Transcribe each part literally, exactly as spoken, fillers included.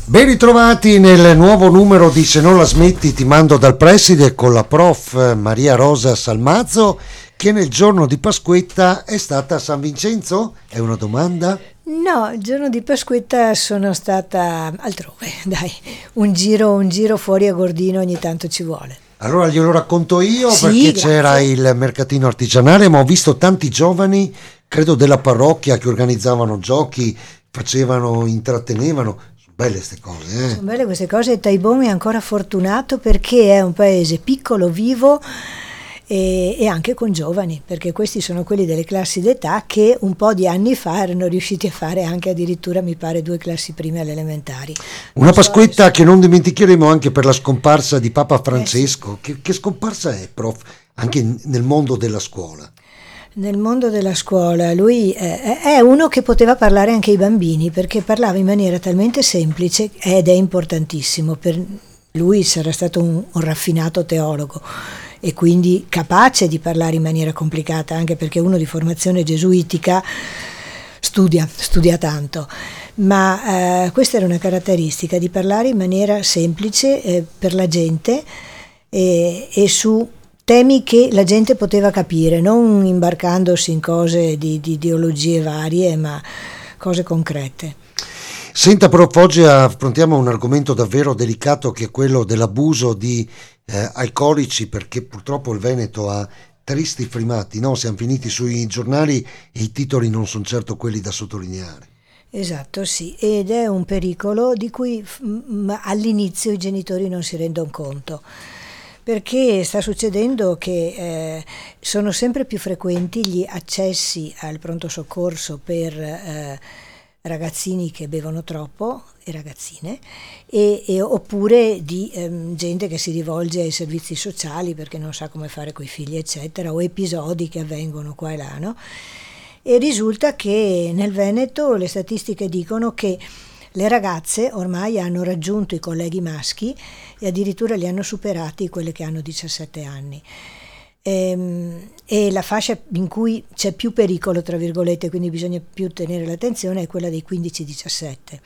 Ben ritrovati nel nuovo numero di Se non la smetti ti mando dal preside con la prof Maria Rosa Salmazzo, che nel giorno di Pasquetta è stata a San Vincenzo? È una domanda? No, il giorno di Pasquetta sono stata altrove, dai, un giro, un giro fuori a Gordino ogni tanto ci vuole. Allora glielo racconto io, Sì, perché grazie. C'era il mercatino artigianale, ma ho visto tanti giovani, credo della parrocchia, che organizzavano giochi, facevano, intrattenevano. Sono belle queste cose, eh? Sono belle queste cose e Taibon è ancora fortunato perché è un paese piccolo, vivo e, e anche con giovani, perché questi sono quelli delle classi d'età che un po' di anni fa erano riusciti a fare anche addirittura, mi pare, due classi prime alle elementari. Una Non so Pasquetta adesso. che non dimenticheremo anche per la scomparsa di Papa Francesco. Eh sì. Che, che scomparsa è, prof? Anche in- nel mondo della scuola. Nel mondo della scuola lui eh, è uno che poteva parlare anche ai bambini, perché parlava in maniera talmente semplice ed è importantissimo. Per lui sarà stato un, un raffinato teologo e quindi capace di parlare in maniera complicata, anche perché uno di formazione gesuitica studia, studia tanto. Ma eh, questa era una caratteristica di parlare in maniera semplice eh, per la gente e, e su temi che la gente poteva capire, non imbarcandosi in cose di, di ideologie varie, ma cose concrete. Senta, prof, oggi affrontiamo un argomento davvero delicato, che è quello dell'abuso di eh, alcolici, perché purtroppo il Veneto ha tristi primati, no? Siamo finiti sui giornali e i titoli non sono certo quelli da sottolineare. Esatto, sì, ed è un pericolo di cui mm, all'inizio i genitori non si rendono conto, perché sta succedendo che eh, sono sempre più frequenti gli accessi al pronto soccorso per eh, ragazzini che bevono troppo e ragazzine, e, e oppure di ehm, gente che si rivolge ai servizi sociali perché non sa come fare coi figli, eccetera, o episodi che avvengono qua e là, no? E risulta che nel Veneto le statistiche dicono che le ragazze ormai hanno raggiunto i colleghi maschi e addirittura li hanno superati, quelle che hanno diciassette anni. Ehm, E la fascia in cui c'è più pericolo, tra virgolette, quindi bisogna più tenere l'attenzione, è quella dei quindici diciassette.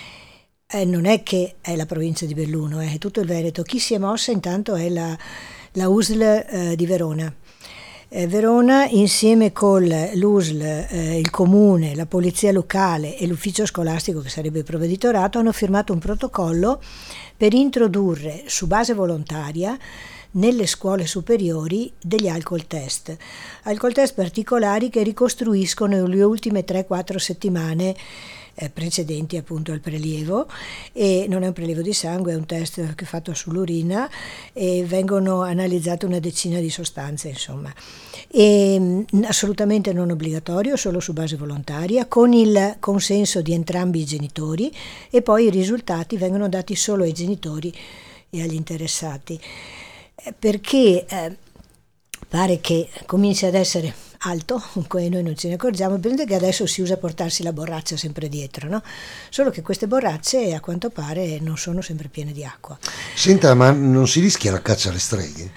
Eh, non è che è la provincia di Belluno, è tutto il Veneto. Chi si è mossa intanto è la, la U S L eh, di Verona. Eh, Verona, insieme con l'U S L, eh, il comune, la polizia locale e l'ufficio scolastico, che sarebbe il provveditorato, hanno firmato un protocollo per introdurre su base volontaria nelle scuole superiori degli alcol test. Alcol test particolari che ricostruiscono le ultime tre quattro settimane eh, precedenti appunto al prelievo, e non è un prelievo di sangue, è un test che è fatto sull'urina e vengono analizzate una decina di sostanze, insomma. E, mh, assolutamente non obbligatorio, solo su base volontaria, con il consenso di entrambi i genitori, e poi i risultati vengono dati solo ai genitori e agli interessati. Eh, Perché eh, pare che cominci ad essere alto, e noi non ce ne accorgiamo, prende che adesso si usa portarsi la borraccia sempre dietro, no? Solo che queste borracce a quanto pare non sono sempre piene di acqua. Senta, ma non si rischia la caccia alle streghe?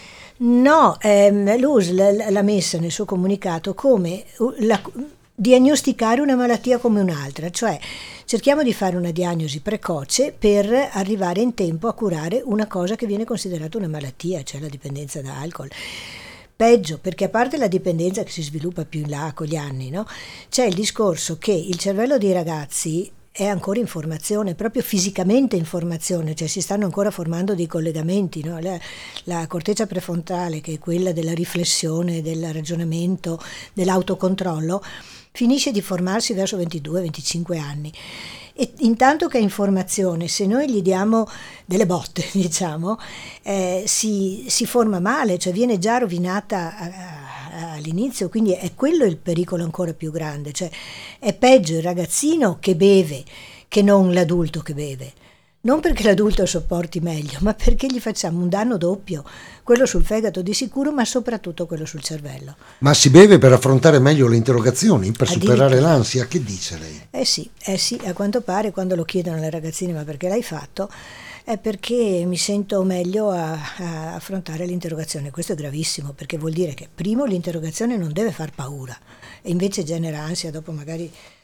No, ehm, l'U S L l'ha messa nel suo comunicato come uh, la, diagnosticare una malattia come un'altra, cioè cerchiamo di fare una diagnosi precoce per arrivare in tempo a curare una cosa che viene considerata una malattia, cioè la dipendenza da alcol. Peggio, perché a parte la dipendenza che si sviluppa più in là con gli anni, no? C'è il discorso che il cervello dei ragazzi è ancora in formazione, proprio fisicamente in formazione, cioè si stanno ancora formando dei collegamenti, no? La, la corteccia prefrontale, che è quella della riflessione, del ragionamento, dell'autocontrollo, finisce di formarsi verso ventidue venticinque anni. E intanto che è in formazione, se noi gli diamo delle botte, diciamo, eh, si, si forma male, cioè viene già rovinata a, a, all'inizio, quindi è quello il pericolo ancora più grande, cioè è peggio il ragazzino che beve che non l'adulto che beve. Non perché l'adulto sopporti meglio, ma perché gli facciamo un danno doppio, quello sul fegato di sicuro, ma soprattutto quello sul cervello. Ma si beve per affrontare meglio le interrogazioni, per superare Addirittura. l'ansia? Che dice lei? Eh sì, eh sì, a quanto pare quando lo chiedono alle ragazzine ma perché l'hai fatto, è perché mi sento meglio a, a affrontare l'interrogazione. Questo è gravissimo, perché vuol dire che primo l'interrogazione non deve far paura e invece genera ansia, dopo magari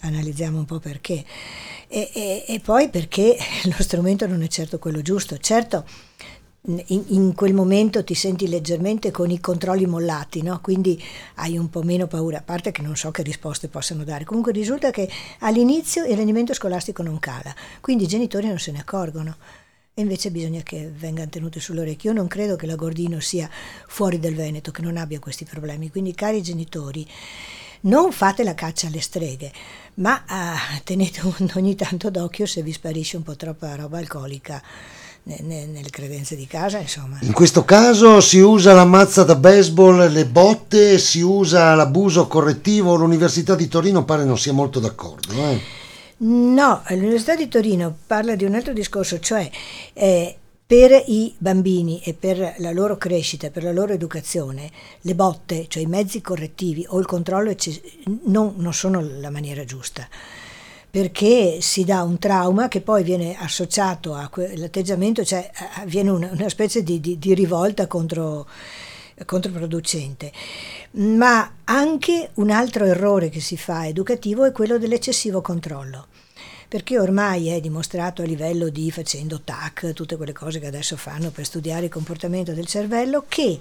analizziamo un po' perché. E, e, e poi perché lo strumento non è certo quello giusto. Certo, in, in quel momento ti senti leggermente con i controlli mollati, no? Quindi hai un po' meno paura, a parte che non so che risposte possano dare. Comunque risulta che all'inizio il rendimento scolastico non cala, quindi i genitori non se ne accorgono. E invece bisogna che vengano tenute sull'orecchio. Io non credo che la Gordino sia fuori del Veneto, che non abbia questi problemi. Quindi, cari genitori, non fate la caccia alle streghe, ma ah, tenete ogni tanto d'occhio se vi sparisce un po' troppa roba alcolica nelle credenze di casa, insomma. In questo caso si usa la mazza da baseball, le botte, si usa l'abuso correttivo. L'Università di Torino pare non sia molto d'accordo, eh? No, l'Università di Torino parla di un altro discorso, cioè eh, per i bambini e per la loro crescita, per la loro educazione, le botte, cioè i mezzi correttivi o il controllo ecce- non, non sono la maniera giusta, perché si dà un trauma che poi viene associato all'atteggiamento, cioè avviene una, una specie di, di, di rivolta contro controproducente. Ma anche un altro errore che si fa educativo è quello dell'eccessivo controllo, perché ormai è dimostrato a livello di, facendo T A C, tutte quelle cose che adesso fanno per studiare il comportamento del cervello, che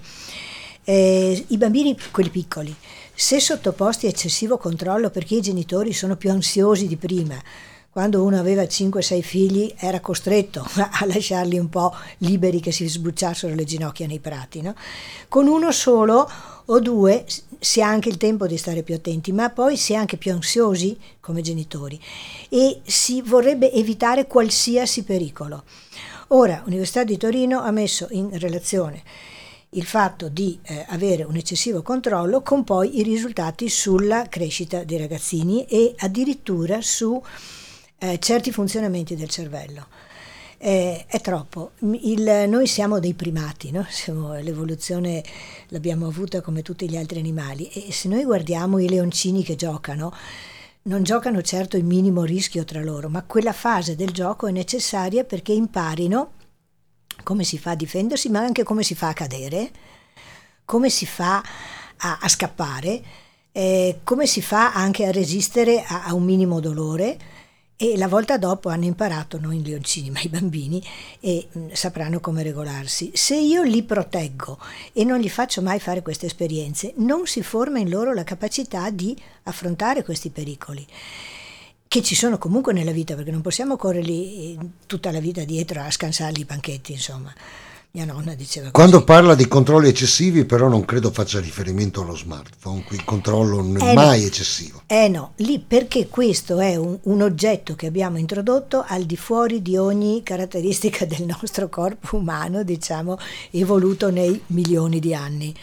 eh, i bambini, quelli piccoli, se sottoposti a eccessivo controllo, perché i genitori sono più ansiosi di prima, quando uno aveva cinque sei figli era costretto a lasciarli un po' liberi che si sbucciassero le ginocchia nei prati, no? Con uno solo o due si ha anche il tempo di stare più attenti, ma poi si è anche più ansiosi come genitori e si vorrebbe evitare qualsiasi pericolo. Ora, l'Università di Torino ha messo in relazione il fatto di eh, avere un eccessivo controllo con poi i risultati sulla crescita dei ragazzini e addirittura su Eh, certi funzionamenti del cervello. Eh, è troppo. Il, noi siamo dei primati, no? Siamo, l'evoluzione l'abbiamo avuta come tutti gli altri animali e se noi guardiamo i leoncini che giocano, non giocano certo in minimo rischio tra loro, ma quella fase del gioco è necessaria perché imparino come si fa a difendersi, ma anche come si fa a cadere, come si fa a, a scappare, eh, come si fa anche a resistere a, a un minimo dolore. E la volta dopo hanno imparato, non i leoncini ma i bambini, e mh, sapranno come regolarsi. Se io li proteggo e non gli faccio mai fare queste esperienze, non si forma in loro la capacità di affrontare questi pericoli, che ci sono comunque nella vita, perché non possiamo correrli tutta la vita dietro a scansarli i panchetti, insomma. Mia nonna diceva così. Quando parla di controlli eccessivi però non credo faccia riferimento allo smartphone, qui il controllo non è eh mai no. eccessivo. Eh no, lì perché questo è un, un oggetto che abbiamo introdotto al di fuori di ogni caratteristica del nostro corpo umano, diciamo, evoluto nei milioni di anni.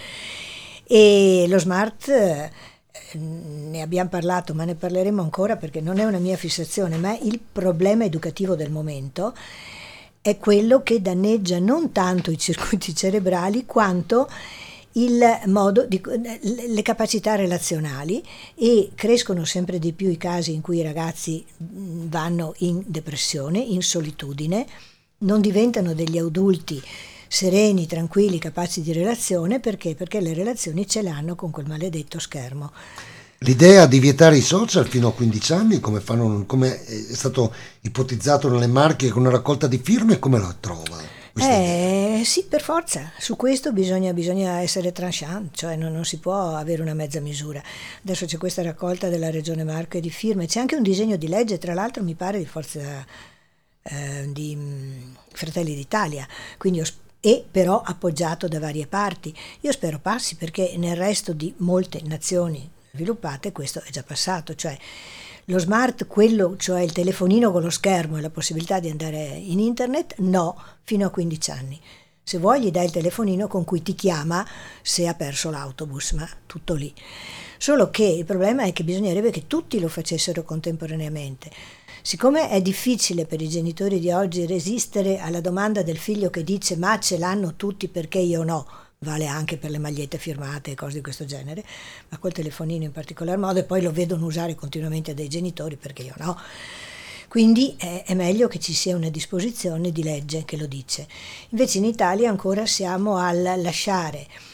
E lo smart, eh, ne abbiamo parlato, ma ne parleremo ancora perché non è una mia fissazione, ma è il problema educativo del momento. È quello che danneggia non tanto i circuiti cerebrali quanto il modo di, le capacità relazionali, e crescono sempre di più i casi in cui i ragazzi vanno in depressione, in solitudine, non diventano degli adulti sereni, tranquilli, capaci di relazione. Perché? Perché le relazioni ce l'hanno con quel maledetto schermo. L'idea di vietare i social fino a quindici anni, come fanno, come è stato ipotizzato nelle Marche con una raccolta di firme, come la trova? Eh, sì, per forza. Su questo bisogna, bisogna essere tranchant, cioè non, non si può avere una mezza misura. Adesso c'è questa raccolta della Regione Marche di firme, c'è anche un disegno di legge, tra l'altro mi pare di Forza eh, di mh, Fratelli d'Italia, quindi io e però appoggiato da varie parti. Io spero passi, perché nel resto di molte nazioni sviluppate questo è già passato, cioè lo smart, quello, cioè il telefonino con lo schermo e la possibilità di andare in internet, no, fino a quindici anni. Se vuoi gli dai il telefonino con cui ti chiama se ha perso l'autobus, ma tutto lì. Solo che il problema è che bisognerebbe che tutti lo facessero contemporaneamente. Siccome è difficile per i genitori di oggi resistere alla domanda del figlio che dice ma ce l'hanno tutti perché io no, vale anche per le magliette firmate e cose di questo genere, ma col telefonino in particolar modo, e poi lo vedono usare continuamente dai genitori perché io no. Quindi è, è meglio che ci sia una disposizione di legge che lo dice. Invece in Italia ancora siamo al lasciare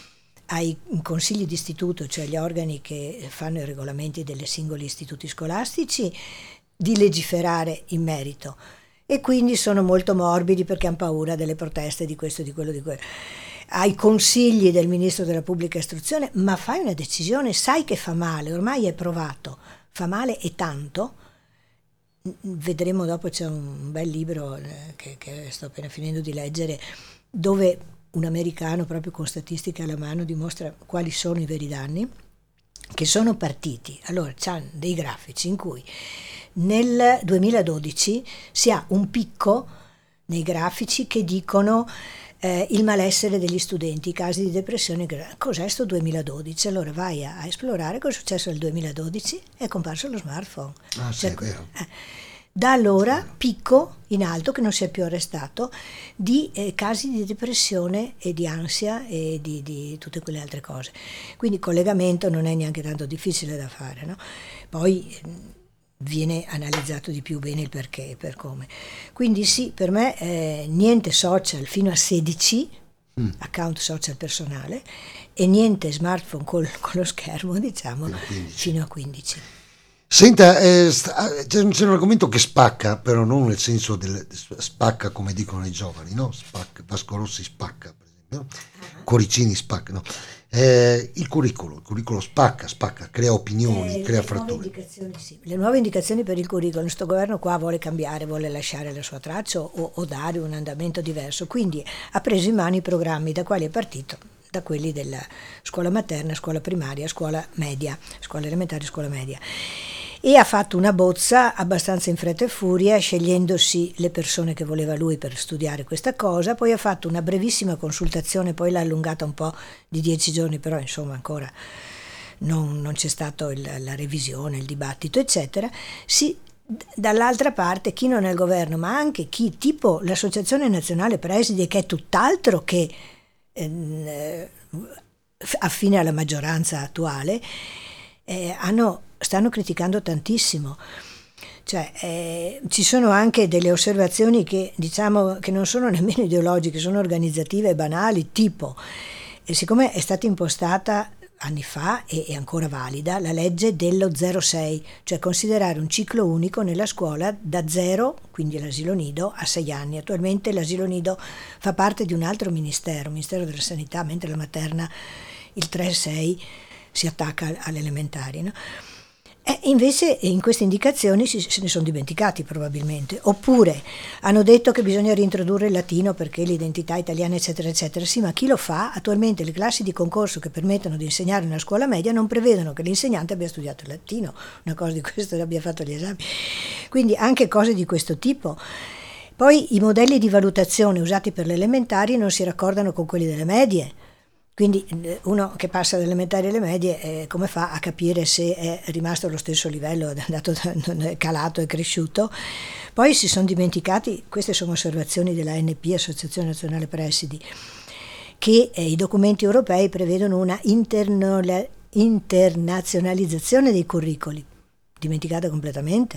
ai consigli d'istituto, cioè gli organi che fanno i regolamenti dei singoli istituti scolastici, di legiferare in merito, e quindi sono molto morbidi perché hanno paura delle proteste di questo, di quello, di quello. Ai consigli del ministro della pubblica istruzione, ma fai una decisione, sai che fa male, ormai è provato, fa male e tanto. Vedremo dopo, c'è un bel libro che, che sto appena finendo di leggere, dove un americano proprio con statistiche alla mano dimostra quali sono i veri danni, che sono partiti. Allora c'hanno dei grafici in cui nel duemiladodici si ha un picco nei grafici che dicono eh, il malessere degli studenti, i casi di depressione. Cos'è sto duemiladodici? Allora vai a, a esplorare cosa è successo nel duemiladodici, è comparso lo smartphone. Ah, sì, cioè, è vero. Eh, da allora picco in alto, che non si è più arrestato, di eh, casi di depressione e di ansia e di, di tutte quelle altre cose. Quindi il collegamento non è neanche tanto difficile da fare, no? Poi eh, viene analizzato di più bene il perché e per come. Quindi sì, per me eh, niente social fino a sedici, mm. account social personale, e niente smartphone col, con lo schermo, diciamo, fino a quindici. Fino a quindici. Senta, eh, sta, c'è, c'è un argomento che spacca, però non nel senso del spacca come dicono i giovani, no? Spacca, Vasco Rossi spacca, per esempio, no? uh-huh. Coricini spacca, no? Eh, il curriculum, il curriculum spacca, spacca, crea opinioni, eh, crea le fratture. Nuove indicazioni, sì. Le nuove indicazioni per il curriculum, questo governo qua vuole cambiare, vuole lasciare la sua traccia o, o dare un andamento diverso, quindi ha preso in mano i programmi da quali è partito, da quelli della scuola materna, scuola primaria, scuola media, scuola elementare, scuola media. E ha fatto una bozza abbastanza in fretta e furia, scegliendosi le persone che voleva lui per studiare questa cosa. Poi ha fatto una brevissima consultazione, poi l'ha allungata un po' di dieci giorni, però insomma ancora non, non c'è stato il, la revisione, il dibattito, eccetera. Si, dall'altra parte chi non è al governo, ma anche chi, tipo l'Associazione Nazionale Presidi, che è tutt'altro che eh, affine alla maggioranza attuale, eh, hanno stanno criticando tantissimo. Cioè, eh, ci sono anche delle osservazioni che diciamo che non sono nemmeno ideologiche, sono organizzative e banali, tipo, e siccome è stata impostata anni fa e è ancora valida la legge dello zero sei, cioè considerare un ciclo unico nella scuola da zero, quindi l'asilo nido, a sei anni. Attualmente l'asilo nido fa parte di un altro ministero, il Ministero della Sanità, mentre la materna, il tre sei, si attacca alle elementari, no? E invece in queste indicazioni si, se ne sono dimenticati probabilmente, oppure hanno detto che bisogna reintrodurre il latino perché l'identità italiana eccetera eccetera. Sì, ma chi lo fa? Attualmente le classi di concorso che permettono di insegnare nella scuola media non prevedono che l'insegnante abbia studiato il latino, una cosa di questo, abbia fatto gli esami, quindi anche cose di questo tipo. Poi i modelli di valutazione usati per le elementari non si raccordano con quelli delle medie. Quindi uno che passa dalle elementari alle medie, eh, come fa a capire se è rimasto allo stesso livello, è andato è calato, è cresciuto? Poi si sono dimenticati, queste sono osservazioni della A N P, Associazione Nazionale Presidi, che eh, i documenti europei prevedono una interno- internazionalizzazione dei curricoli, dimenticata completamente.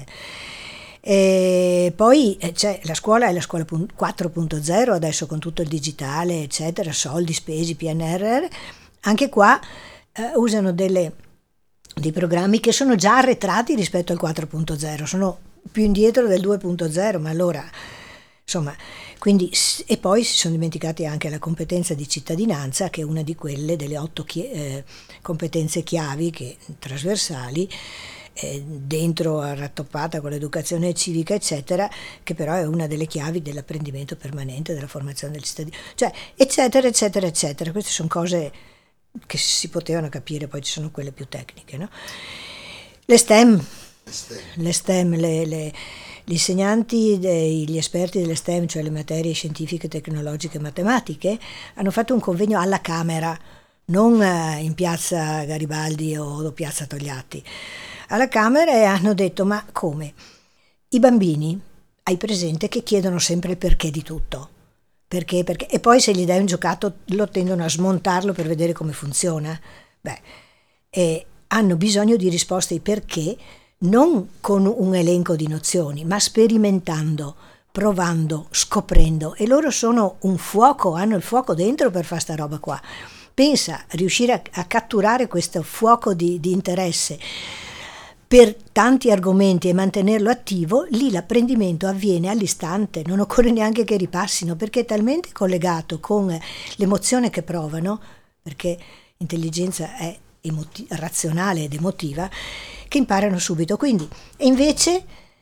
E poi c'è la scuola, è la scuola quattro punto zero adesso, con tutto il digitale eccetera, soldi spesi, P N R R. Anche qua eh, usano delle, dei programmi che sono già arretrati rispetto al quattro punto zero, sono più indietro del due punto zero, ma allora insomma, quindi, e poi si sono dimenticati anche la competenza di cittadinanza, che è una di quelle delle otto chi- eh, competenze chiavi, che trasversali, dentro rattoppata con l'educazione civica eccetera, che però è una delle chiavi dell'apprendimento permanente, della formazione del cittadino, cioè eccetera eccetera eccetera. Queste sono cose che si potevano capire, poi ci sono quelle più tecniche, no? Le STEM, le STEM, le, le, gli insegnanti, dei, gli esperti delle STEM, cioè le materie scientifiche, tecnologiche e matematiche, hanno fatto un convegno alla Camera, non in piazza Garibaldi o piazza Togliatti, alla Camera, e hanno detto: ma come? I bambini, hai presente che chiedono sempre il perché di tutto? Perché, perché? E poi se gli dai un giocattolo lo tendono a smontarlo per vedere come funziona. Beh, e hanno bisogno di risposte ai perché, non con un elenco di nozioni, ma sperimentando, provando, scoprendo. E loro sono un fuoco, hanno il fuoco dentro per fare sta roba qua. pensa a riuscire a, a catturare questo fuoco di, di interesse per tanti argomenti e mantenerlo attivo, lì l'apprendimento avviene all'istante, non occorre neanche che ripassino, perché è talmente collegato con l'emozione che provano, perché intelligenza è emoti- razionale ed emotiva, che imparano subito. Quindi, e invece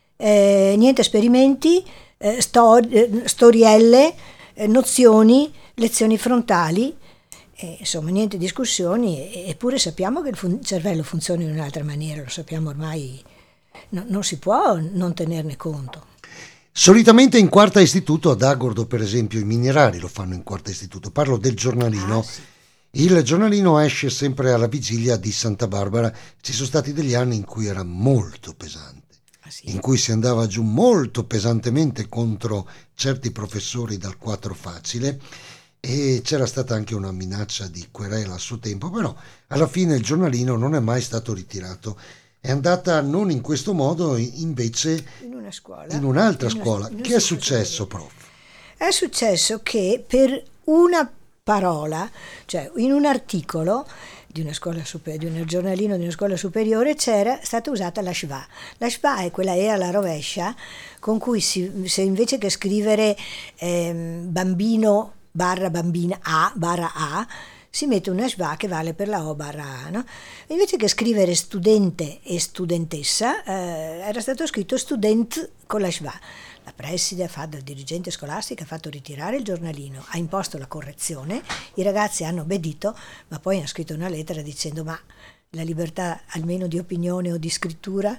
eh, niente esperimenti, eh, stor- eh, storielle, eh, nozioni, lezioni frontali, E, insomma, niente discussioni, eppure sappiamo che il fun- cervello funziona in un'altra maniera, lo sappiamo ormai, no, non si può non tenerne conto. Solitamente in quarta istituto, ad Agordo per esempio, i minerari lo fanno in quarta istituto, parlo del giornalino. Ah, sì. Il giornalino esce sempre alla vigilia di Santa Barbara, ci sono stati degli anni in cui era molto pesante, Ah, sì. in cui si andava giù molto pesantemente contro certi professori dal quattro facile, e c'era stata anche una minaccia di querela a suo tempo, però alla fine il giornalino non è mai stato ritirato. È andata non in questo modo, invece In una scuola. in un'altra in una- scuola. in una Che è scuola successo, superiore. prof? È successo che per una parola, cioè in un articolo di una scuola super- di un giornalino di una scuola superiore, c'era stata usata la schwa. La schwa è quella E alla rovescia, con cui si, se invece che scrivere ehm, bambino barra bambina A barra A, si mette una schwa che vale per la O barra A, no? Invece che scrivere studente e studentessa, eh, era stato scritto student con la schwa. La preside ha fatto, il dirigente scolastico ha fatto ritirare il giornalino, ha imposto la correzione, i ragazzi hanno obbedito, ma poi ha scritto una lettera dicendo: ma la libertà almeno di opinione o di scrittura?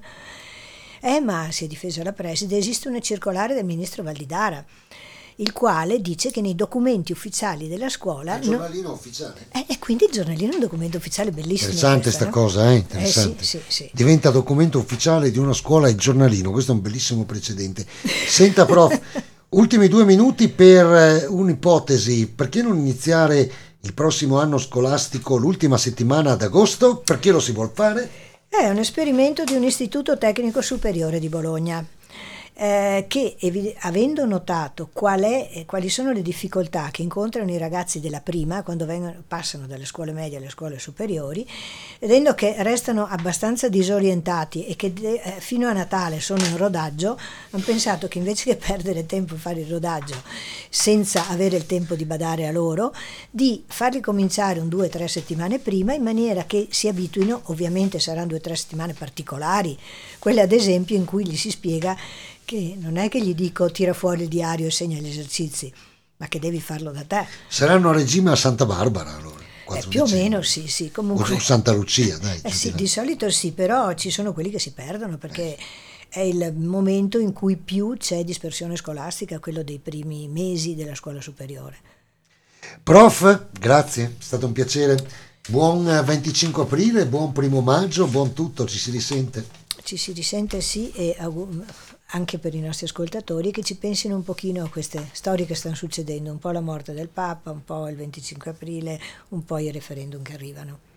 Eh, ma si è difesa la preside, esiste una circolare del ministro Valditara, il quale dice che nei documenti ufficiali della scuola... Il giornalino no, ufficiale. Eh, e quindi il giornalino è un documento ufficiale bellissimo. Interessante questa, sta no? cosa, eh? Interessante. Eh, sì, sì, sì. Diventa documento ufficiale di una scuola il giornalino, questo è un bellissimo precedente. Senta, prof, ultimi due minuti per eh, un'ipotesi: perché non iniziare il prossimo anno scolastico l'ultima settimana ad agosto? Perché lo si vuol fare? È un esperimento di un istituto tecnico superiore di Bologna, eh, che evi- avendo notato qual è, eh, quali sono le difficoltà che incontrano i ragazzi della prima quando vengono, passano dalle scuole medie alle scuole superiori, vedendo che restano abbastanza disorientati e che de- eh, fino a Natale sono in rodaggio, hanno pensato che invece che perdere tempo a fare il rodaggio senza avere il tempo di badare a loro, di farli cominciare un due o tre settimane prima, in maniera che si abituino. Ovviamente saranno due o tre settimane particolari, quelle ad esempio in cui gli si spiega che non è che gli dico tira fuori il diario e segna gli esercizi, ma che devi farlo da te. Saranno a regime a Santa Barbara allora? Eh, più o meno sì, sì. Comunque, o Santa Lucia, dai. Eh sì, di solito sì, però ci sono quelli che si perdono perché è il momento in cui più c'è dispersione scolastica, quello dei primi mesi della scuola superiore. Prof, grazie, è stato un piacere. Buon venticinque aprile, buon primo maggio, buon tutto, ci si risente. Ci si risente sì, e aug- anche per i nostri ascoltatori che ci pensino un pochino a queste storie che stanno succedendo, un po' la morte del Papa, un po' il venticinque aprile, un po' i referendum che arrivano.